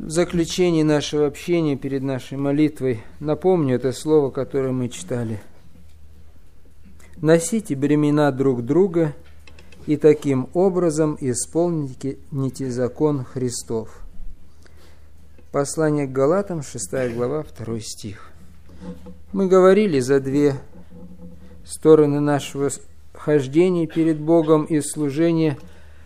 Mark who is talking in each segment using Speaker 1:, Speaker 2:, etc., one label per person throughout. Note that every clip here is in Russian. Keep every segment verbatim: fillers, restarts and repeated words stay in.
Speaker 1: В заключении нашего общения перед нашей молитвой напомню это слово, которое мы читали. «Носите бремена друг друга и таким образом исполните закон Христов». Послание к Галатам, шестая глава, второй стих. Мы говорили за две стороны нашего хождения перед Богом и служения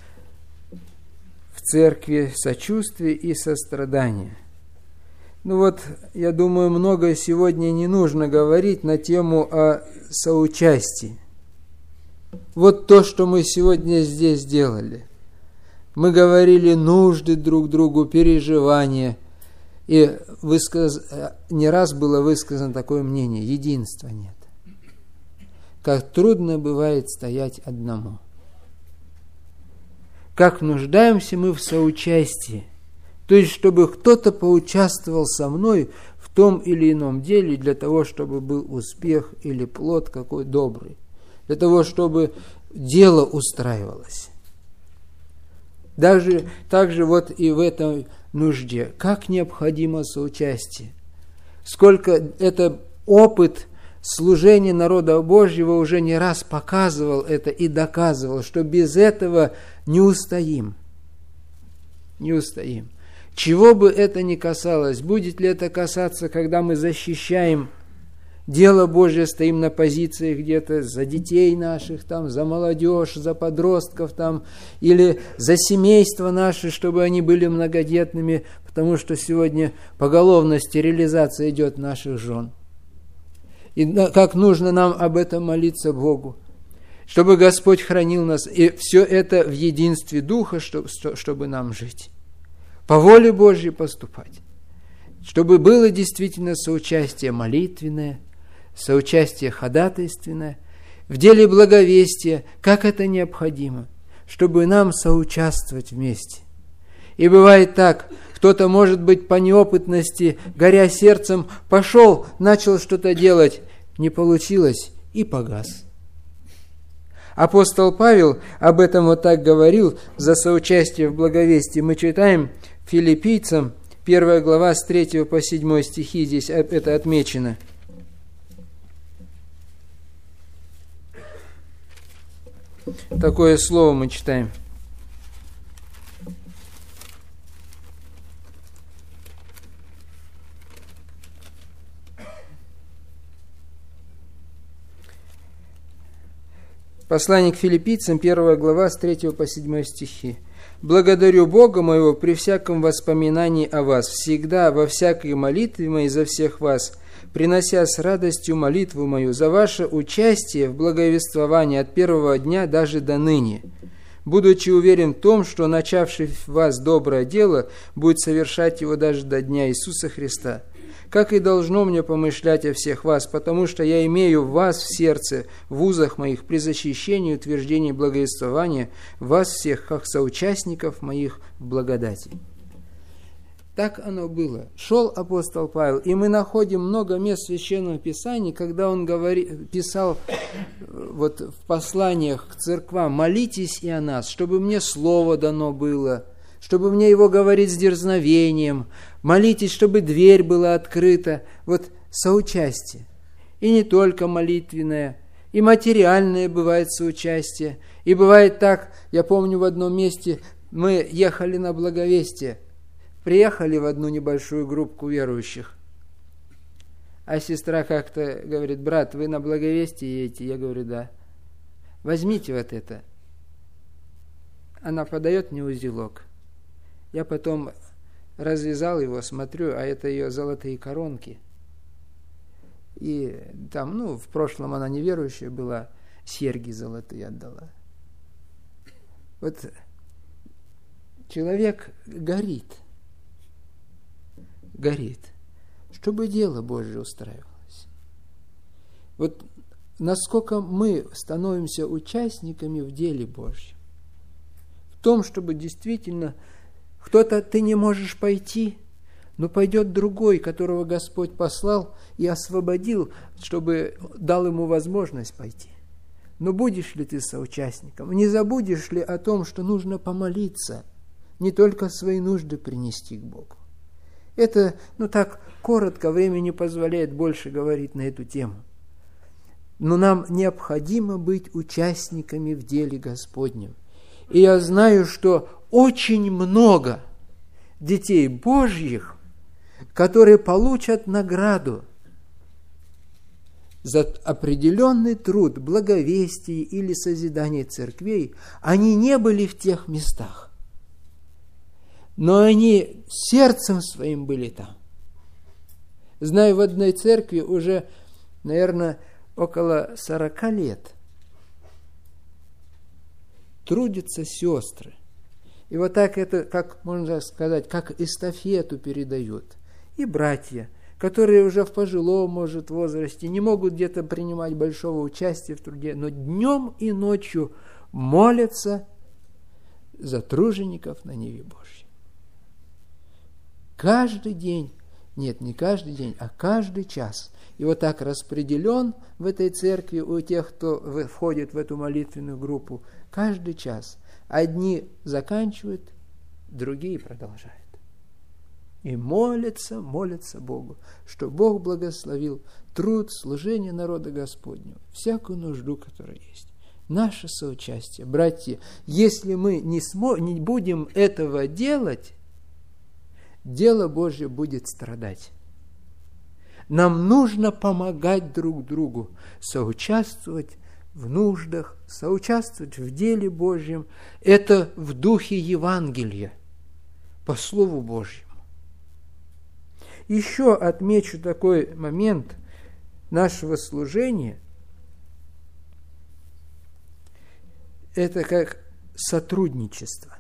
Speaker 1: в церкви: сочувствие и сострадание. Ну вот, я думаю, много сегодня не нужно говорить на тему о соучастии. Вот то, что мы сегодня здесь делали. Мы говорили нужды друг другу, переживания. И высказ... не раз было высказано такое мнение: единства нет. Как трудно бывает стоять одному. Как нуждаемся мы в соучастии. То есть, чтобы кто-то поучаствовал со мной в том или ином деле, для того, чтобы был успех или плод какой добрый. Для того, чтобы дело устраивалось. Даже так же вот и в этой нужде. Как необходимо соучастие. Сколько это опыт служения народа Божьего уже не раз показывал это и доказывал, что без этого не устоим. Не устоим. Чего бы это ни касалось, будет ли это касаться, когда мы защищаем дело Божье, стоим на позиции где-то за детей наших, там, за молодежь, за подростков, там, или за семейство наше, чтобы они были многодетными, потому что сегодня поголовно стерилизация идет наших жен. И как нужно нам об этом молиться Богу, чтобы Господь хранил нас, и все это в единстве Духа, чтобы, чтобы нам жить. По воле Божьей поступать. Чтобы было действительно соучастие молитвенное, соучастие ходатайственное, в деле благовестия, как это необходимо, чтобы нам соучаствовать вместе. И бывает так, кто-то, может быть, по неопытности, горя сердцем, пошел, начал что-то делать, не получилось и погас. Апостол Павел об этом вот так говорил за соучастие в благовестии. Мы читаем Филиппийцам, первая глава, с третьего по седьмой стихи, здесь это отмечено. Такое слово мы читаем. Послание к Филиппийцам, первая глава, с третьего по седьмой стихи. «Благодарю Бога моего при всяком воспоминании о вас, всегда во всякой молитве моей за всех вас, принося с радостью молитву мою за ваше участие в благовествовании от первого дня даже до ныне, будучи уверен в том, что начавший в вас доброе дело будет совершать его даже до дня Иисуса Христа. Как и должно мне помышлять о всех вас, потому что я имею вас в сердце, в узах моих, при защищении и утверждении благовествования, вас всех, как соучастников моих в благодати». Так оно было. Шел апостол Павел, и мы находим много мест Священного Писания, когда он говори, писал вот в посланиях к церквам: «Молитесь и о нас, чтобы мне слово дано было, чтобы мне его говорить с дерзновением, молитесь, чтобы дверь была открыта». Вот соучастие. И не только молитвенное, и материальное бывает соучастие. И бывает так, я помню, в одном месте мы ехали на благовестие, приехали в одну небольшую группку верующих, а сестра как-то говорит: «Брат, вы на благовестие едете?» Я говорю: «Да». «Возьмите вот это». Она подает мне узелок. Я потом развязал его, смотрю, а это ее золотые коронки. И там, ну, в прошлом она неверующая была, серьги золотые отдала. Вот человек горит, горит, чтобы дело Божье устраивалось. Вот насколько мы становимся участниками в деле Божьем, в том, чтобы действительно кто-то, ты не можешь пойти, но пойдет другой, которого Господь послал и освободил, чтобы дал ему возможность пойти. Но будешь ли ты соучастником? Не забудешь ли о том, что нужно помолиться, не только свои нужды принести к Богу, Это, ну так, коротко, время не позволяет больше говорить на эту тему. Но нам необходимо быть участниками в деле Господнем. И я знаю, что очень много детей Божьих, которые получат награду за определенный труд, благовестие или созидание церквей, они не были в тех местах. Но они сердцем своим были там. Знаю, в одной церкви уже, наверное, около сорока лет трудятся сестры. И вот так это, как можно сказать, как эстафету передают. И братья, которые уже в пожилом, может, возрасте, не могут где-то принимать большого участия в труде, но днем и ночью молятся за тружеников на ниве Божьей. Каждый день, нет, не каждый день, а каждый час. И вот так распределен в этой церкви у тех, кто входит в эту молитвенную группу, каждый час. Одни заканчивают, другие продолжают. И молятся, молятся Богу, что Бог благословил труд, служение народа Господнего, всякую нужду, которая есть. Наше соучастие. Братья, если мы не, смо- не будем этого делать, дело Божье будет страдать. Нам нужно помогать друг другу, соучаствовать в нуждах, соучаствовать в деле Божьем. Это в духе Евангелия, по Слову Божьему. Еще отмечу такой момент нашего служения. Это как сотрудничество.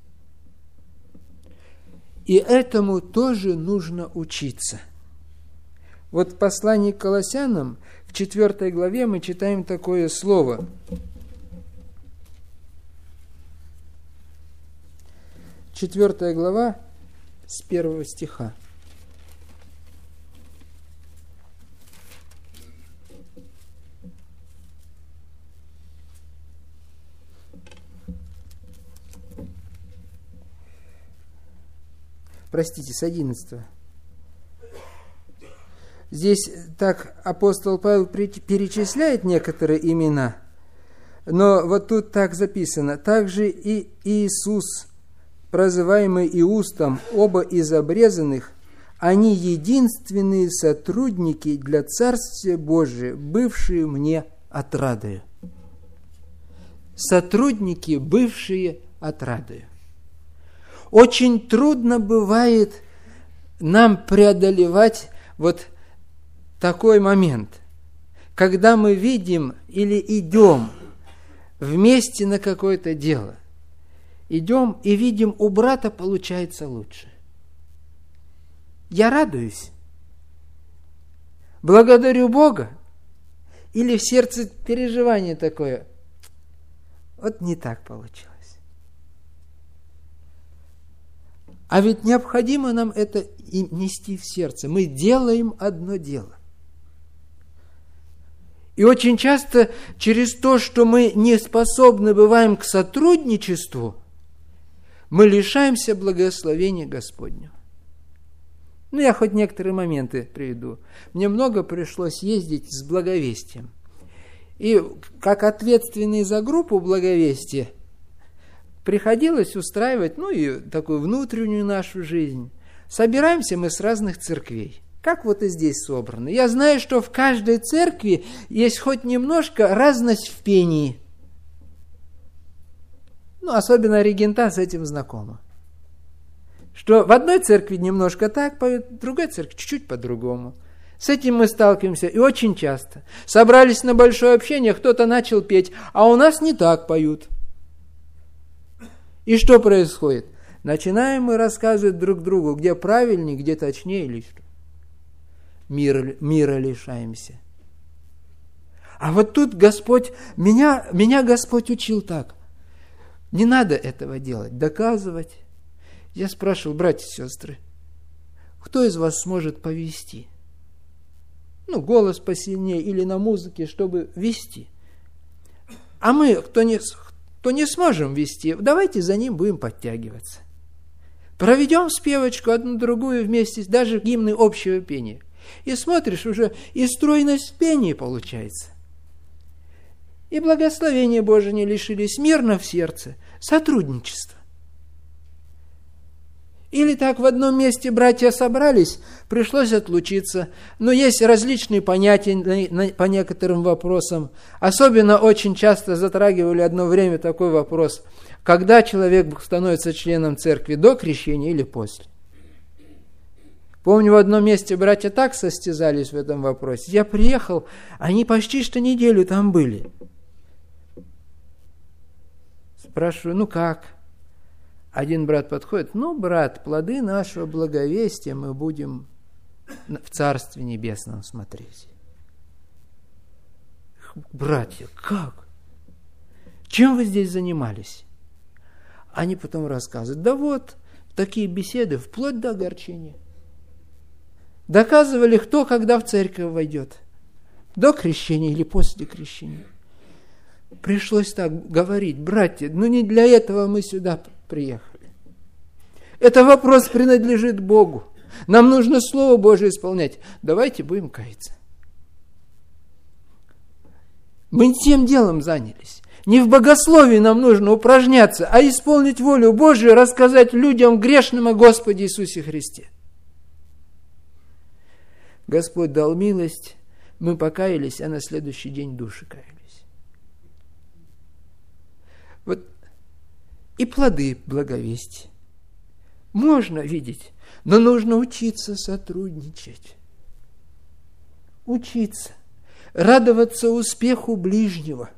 Speaker 1: И этому тоже нужно учиться. Вот в послании к Колоссянам в четвёртой главе мы читаем такое слово. Четвёртая глава с первого стиха. Простите, с одиннадцатого. Здесь так апостол Павел перечисляет некоторые имена, но вот тут так записано. Также и Иисус, прозываемый Иустом, оба из обрезанных, они единственные сотрудники для Царствия Божия, бывшие мне отрадою. Сотрудники, бывшие отрадою. Очень трудно бывает нам преодолевать вот такой момент, когда мы видим или идем вместе на какое-то дело, идем и видим, у брата получается лучше. Я радуюсь, благодарю Бога, или в сердце переживание такое, вот не так получилось. А ведь необходимо нам это и нести в сердце. Мы делаем одно дело. И очень часто через то, что мы не способны бываем к сотрудничеству, мы лишаемся благословения Господнего. Ну, я хоть некоторые моменты приведу. Мне много пришлось ездить с благовестием. И как ответственный за группу благовестия, приходилось устраивать, ну, и такую внутреннюю нашу жизнь. Собираемся мы с разных церквей. Как вот и здесь собраны. Я знаю, что в каждой церкви есть хоть немножко разность в пении. Ну, особенно регента с этим знакома. Что в одной церкви немножко так поют, в другой церкви чуть-чуть по-другому. С этим мы сталкиваемся и очень часто. Собрались на большое общение, кто-то начал петь, а у нас не так поют. И что происходит? Начинаем мы рассказывать друг другу, где правильнее, где точнее или что. Мира, мира лишаемся. А вот тут Господь, меня, меня Господь учил так. Не надо этого делать, доказывать. Я спрашивал, братья и сестры, кто из вас сможет повести? Ну, голос посильнее или на музыке, чтобы вести. А мы, кто не, кто не сможем вести, давайте за ним будем подтягиваться. Проведем спевочку одну-другую вместе, даже гимны общего пения. И смотришь, уже и стройность в пении получается. И благословения Божие не лишились, мирно в сердце, сотрудничество. Или так в одном месте братья собрались, пришлось отлучиться. Но есть различные понятия по некоторым вопросам. Особенно очень часто затрагивали одно время такой вопрос, когда человек становится членом церкви, до крещения или после. Помню, в одном месте братья так состязались в этом вопросе. Я приехал, они почти что неделю там были. Спрашиваю, ну как? Один брат подходит, ну, брат, плоды нашего благовестия мы будем в Царстве Небесном смотреть. Братья, как? Чем вы здесь занимались? Они потом рассказывают, да вот, такие беседы, вплоть до огорчения. Доказывали, кто когда в церковь войдет, до крещения или после крещения. Пришлось так говорить, братья, ну не для этого мы сюда приехали. Это вопрос принадлежит Богу. Нам нужно Слово Божие исполнять. Давайте будем каяться. Мы тем делом занялись. Не в богословии нам нужно упражняться, а исполнить волю Божию, рассказать людям грешным о Господе Иисусе Христе. Господь дал милость, мы покаялись, а на следующий день души каялись. Вот и плоды благовестия можно видеть, но нужно учиться сотрудничать. Учиться. Радоваться успеху ближнего.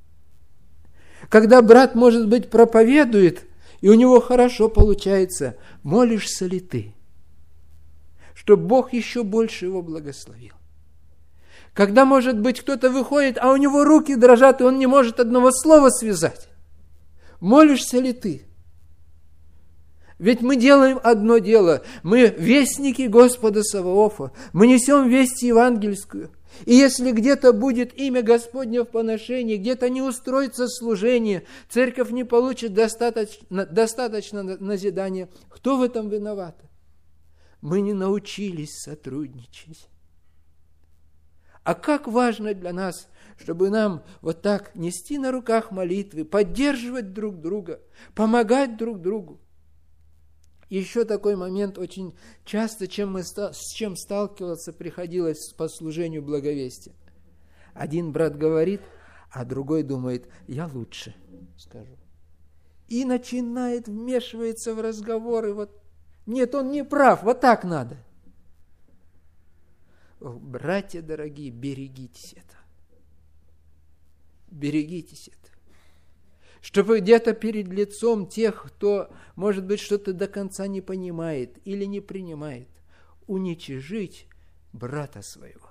Speaker 1: Когда брат, может быть, проповедует, и у него хорошо получается, молишься ли ты, чтобы Бог еще больше его благословил? Когда, может быть, кто-то выходит, а у него руки дрожат, и он не может одного слова связать. Молишься ли ты? Ведь мы делаем одно дело. Мы вестники Господа Саваофа. Мы несем весть евангельскую. И если где-то будет имя Господне в поношении, где-то не устроится служение, церковь не получит достаточно, достаточно назидания, кто в этом виноват? Мы не научились сотрудничать. А как важно для нас, чтобы нам вот так нести на руках молитвы, поддерживать друг друга, помогать друг другу. Еще такой момент очень часто, чем мы, с чем сталкиваться приходилось по служению благовестия. Один брат говорит, а другой думает, я лучше скажу. И начинает вмешиваться в разговоры. Вот, нет, он не прав, вот так надо. О, братья дорогие, берегитесь этого. Берегитесь этого. Чтобы где-то перед лицом тех, кто, может быть, что-то до конца не понимает или не принимает, уничижить брата своего.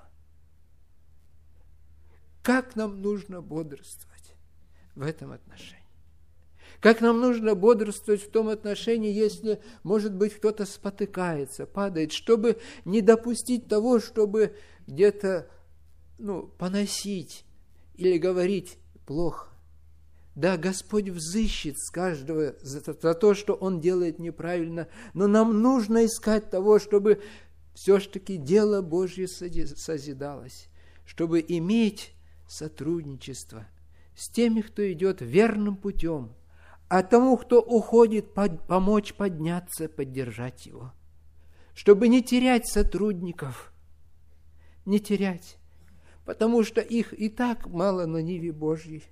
Speaker 1: Как нам нужно бодрствовать в этом отношении? Как нам нужно бодрствовать в том отношении, если, может быть, кто-то спотыкается, падает, чтобы не допустить того, чтобы где-то ну, поносить или говорить плохо. Да, Господь взыщет с каждого за, за то, что он делает неправильно, но нам нужно искать того, чтобы все-таки дело Божье созидалось, чтобы иметь сотрудничество с теми, кто идет верным путем, а тому, кто уходит, под, помочь подняться, поддержать его, чтобы не терять сотрудников, не терять, потому что их и так мало на ниве Божьей.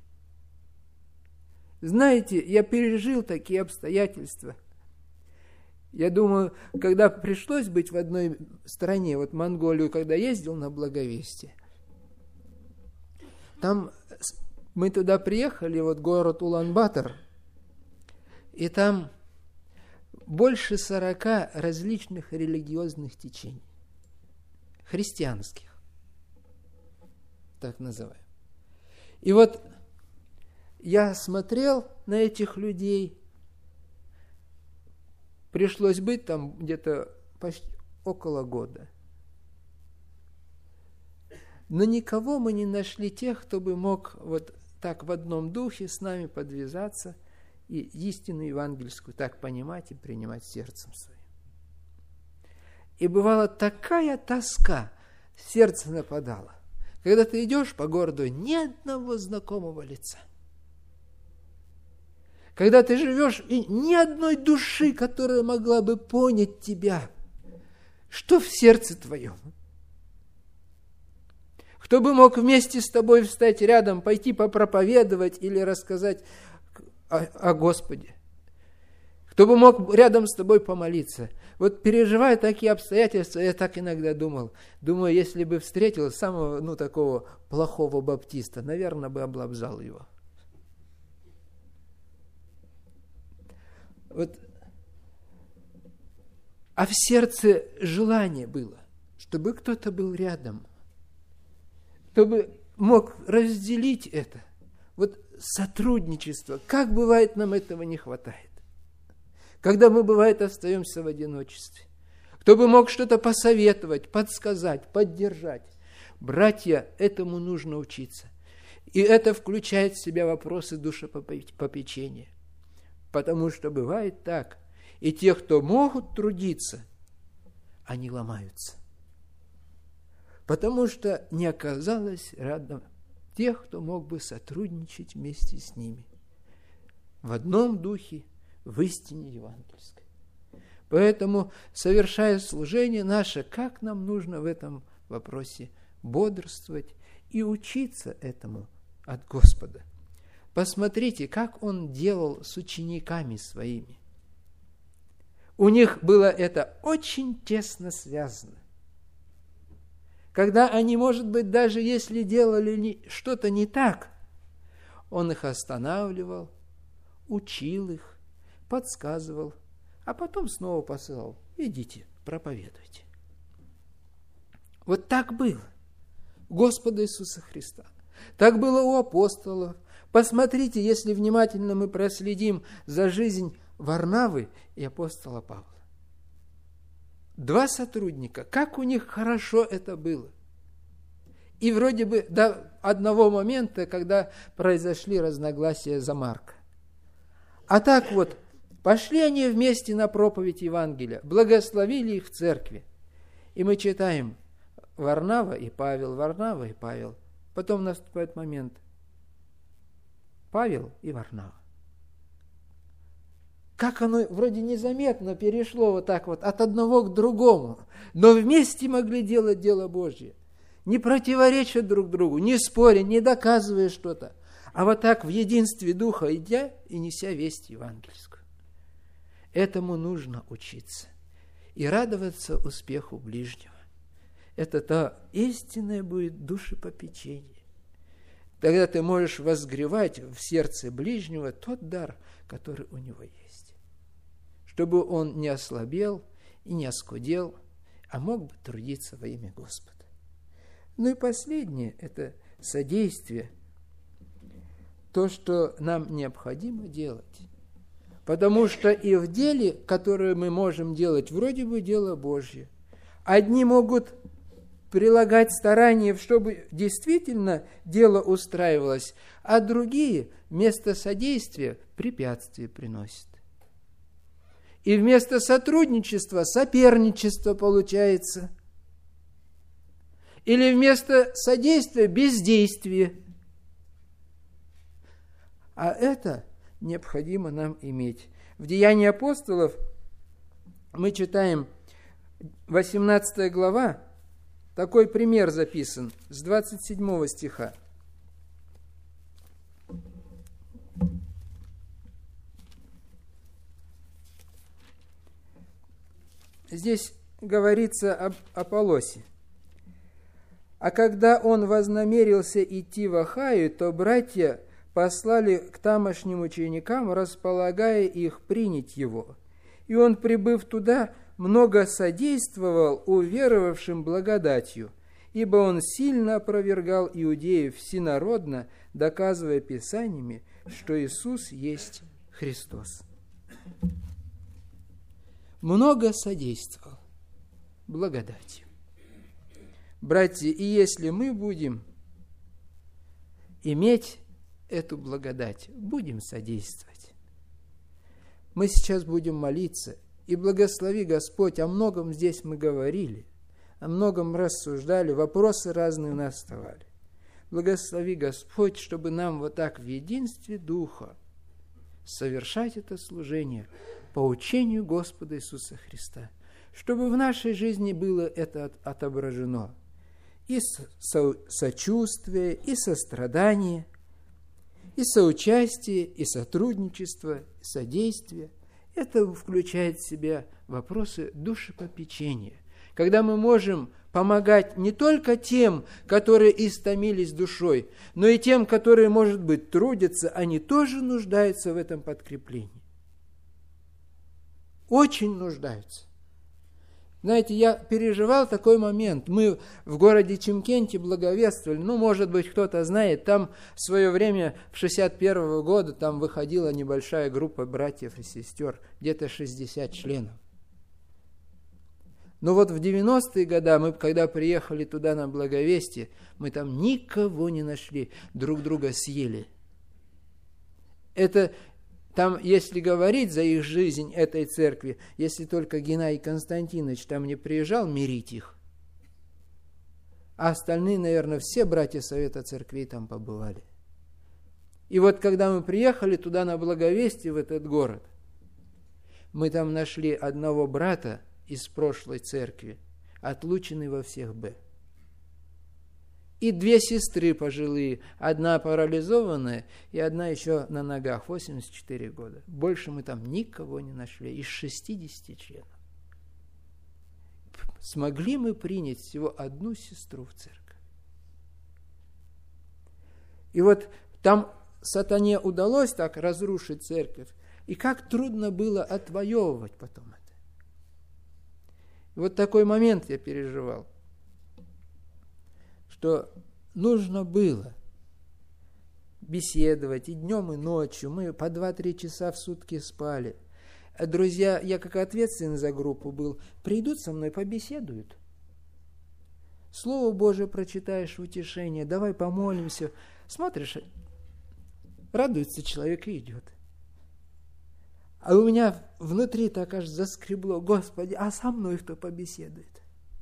Speaker 1: Знаете, я пережил такие обстоятельства. Я думаю, когда пришлось быть в одной стране, вот Монголию, когда ездил на благовестие, там мы туда приехали, вот город Улан-Батор, и там больше сорока различных религиозных течений, христианских, так называемых. И вот я смотрел на этих людей, пришлось быть там где-то почти около года. Но никого мы не нашли тех, кто бы мог вот так в одном духе с нами подвязаться и истину евангельскую так понимать и принимать сердцем своим. И бывала такая тоска, сердце нападало, когда ты идешь по городу, ни одного знакомого лица. Когда ты живешь, и ни одной души, которая могла бы понять тебя, что в сердце твоем. Кто бы мог вместе с тобой встать рядом, пойти попроповедовать или рассказать о, о Господе. Кто бы мог рядом с тобой помолиться. Вот переживая такие обстоятельства, я так иногда думал. Думаю, если бы встретил самого, ну, такого плохого баптиста, наверное, бы облобзал его. Вот. А в сердце желание было, чтобы кто-то был рядом, чтобы мог разделить это. Вот сотрудничество. Как бывает, нам этого не хватает. Когда мы, бывает, остаемся в одиночестве. Кто бы мог что-то посоветовать, подсказать, поддержать. Братья, этому нужно учиться. И это включает в себя вопросы душепопечения. Потому что бывает так. И те, кто могут трудиться, они ломаются. Потому что не оказалось рядом тех, кто мог бы сотрудничать вместе с ними. В одном духе, в истине евангельской. Поэтому, совершая служение наше, как нам нужно в этом вопросе бодрствовать и учиться этому от Господа. Посмотрите, как Он делал с учениками своими. У них было это очень тесно связано. Когда они, может быть, даже если делали что-то не так, Он их останавливал, учил их, подсказывал, а потом снова посылал. Идите, проповедуйте. Вот так было у Господа Иисуса Христа. Так было у апостолов. Посмотрите, если внимательно мы проследим за жизнь Варнавы и апостола Павла. Два сотрудника, как у них хорошо это было. И вроде бы до одного момента, когда произошли разногласия за Марка. А так вот, пошли они вместе на проповедь Евангелия, благословили их в церкви. И мы читаем Варнава и Павел, Варнава и Павел. Потом наступает момент Павел и Варнава. Как оно вроде незаметно перешло вот так вот от одного к другому, но вместе могли делать дело Божье, не противореча друг другу, не споря, не доказывая что-то, а вот так в единстве Духа идя и неся весть евангельскую. Этому нужно учиться и радоваться успеху ближнего. Это то истинное будет душепопечение. Тогда ты можешь возгревать в сердце ближнего тот дар, который у него есть. Чтобы он не ослабел и не оскудел, а мог бы трудиться во имя Господа. Ну и последнее – это содействие. То, что нам необходимо делать. Потому что и в деле, которое мы можем делать, вроде бы дело Божье. Одни могут прилагать старания, чтобы действительно дело устраивалось, а другие вместо содействия препятствия приносят. И вместо сотрудничества соперничество получается. Или вместо содействия бездействие. А это необходимо нам иметь. В Деянии апостолов мы читаем восемнадцатая глава, такой пример записан с двадцать седьмого стиха. Здесь говорится об Аполлосе. А когда он вознамерился идти в Ахаю, то братья послали к тамошним ученикам, располагая их принять его. И он, прибыв туда, много содействовал уверовавшим благодатью, ибо он сильно опровергал иудеев всенародно, доказывая Писаниями, что Иисус есть Христос. Много содействовал благодатью. Братья, и если мы будем иметь эту благодать, будем содействовать. Мы сейчас будем молиться. И благослови Господь, о многом здесь мы говорили, о многом рассуждали, вопросы разные у нас вставали. Благослови Господь, чтобы нам вот так в единстве Духа совершать это служение по учению Господа Иисуса Христа, чтобы в нашей жизни было это отображено. И со- сочувствие, и сострадание, и соучастие, и сотрудничество, и содействие. Это включает в себя вопросы душепопечения, когда мы можем помогать не только тем, которые истомились душой, но и тем, которые, может быть, трудятся, они тоже нуждаются в этом подкреплении. Очень нуждаются. Знаете, я переживал такой момент. Мы в городе Чимкенте благовествовали. Ну, может быть, кто-то знает, там в свое время, в шестьдесят первого года, там выходила небольшая группа братьев и сестер, где-то шестьдесят членов. Но вот в девяностые годы, мы когда приехали туда на благовестие, мы там никого не нашли, друг друга съели. Это... Там, если говорить за их жизнь этой церкви, если только Геннадий Константинович там не приезжал мирить их, а остальные, наверное, все братья Совета Церквей там побывали. И вот когда мы приехали туда на благовестие, в этот город, мы там нашли одного брата из прошлой церкви, отлученный во всех Б. И две сестры пожилые, одна парализованная и одна еще на ногах, восемьдесят четыре года. Больше мы там никого не нашли, из шестидесяти членов. Смогли мы принять всего одну сестру в церковь. И вот там сатане удалось так разрушить церковь, и как трудно было отвоевывать потом это. И вот такой момент я переживал, что нужно было беседовать и днем, и ночью. Мы по два-три часа в сутки спали. А друзья, я как ответственный за группу был, придут со мной, побеседуют. Слово Божие прочитаешь в утешение, давай помолимся. Смотришь, радуется человек и идет. А у меня внутри так аж заскребло: Господи, а со мной кто побеседует?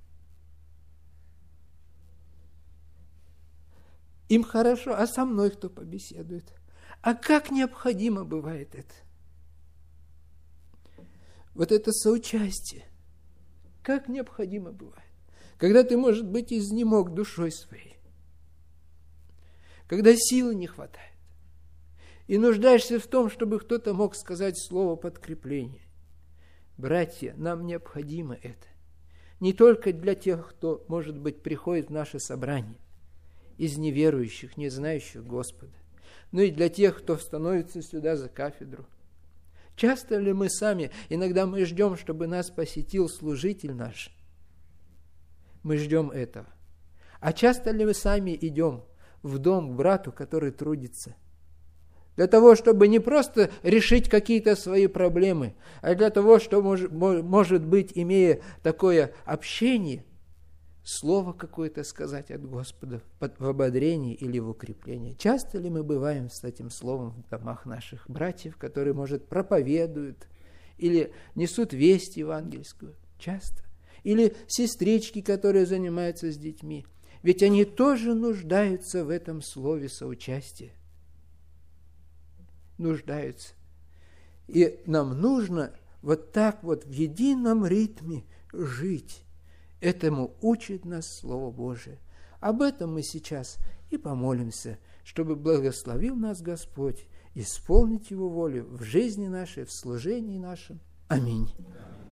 Speaker 1: Им хорошо, а со мной кто побеседует? А как необходимо бывает это? Вот это соучастие. Как необходимо бывает. Когда ты, может быть, изнемог душой своей. Когда силы не хватает. И нуждаешься в том, чтобы кто-то мог сказать слово подкрепления. Братья, нам необходимо это. Не только для тех, кто, может быть, приходит в наше собрание, из неверующих, не знающих Господа, но и для тех, кто становится сюда за кафедру. Часто ли мы сами, иногда мы ждем, чтобы нас посетил служитель наш? Мы ждем этого. А часто ли мы сами идем в дом к брату, который трудится? Для того, чтобы не просто решить какие-то свои проблемы, а для того, чтобы, может быть, имея такое общение, слово какое-то сказать от Господа в ободрении или в укреплении. Часто ли мы бываем с этим словом в домах наших братьев, которые, может, проповедуют или несут весть евангельскую? Часто. Или сестрички, которые занимаются с детьми. Ведь они тоже нуждаются в этом слове соучастия. Нуждаются. И нам нужно вот так вот в едином ритме жить. Этому учит нас Слово Божие. Об этом мы сейчас и помолимся, чтобы благословил нас Господь исполнить Его волю в жизни нашей, в служении нашем. Аминь.